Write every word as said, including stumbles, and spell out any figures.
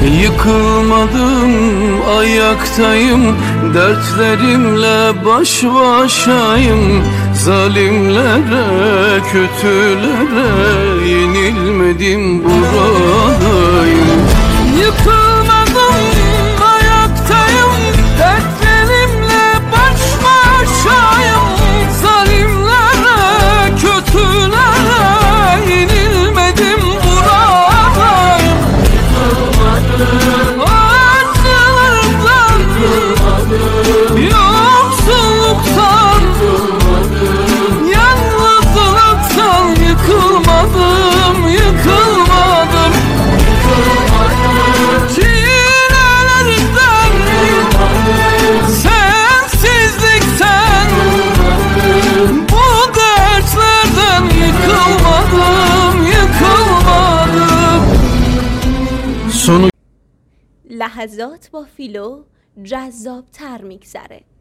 Yıkılmadım, ayaktayım, dertlerimle baş başayım. Zalimlere, kötülere yenilmedim, buradayım. Yıkılmadım, ayaktayım, dertlerimle baş başayım. Zalimlere, kötülere yenilmedim, buradayım. Acılardan, yoksulluktan, yalnızlıktan yıkılmadım, yıkılmadım. Çilelerden, sensizlikten, bu dertlerden yıkılmadım, yıkılmadım. Sonu لحظات با فیلو جذابتر میگذره.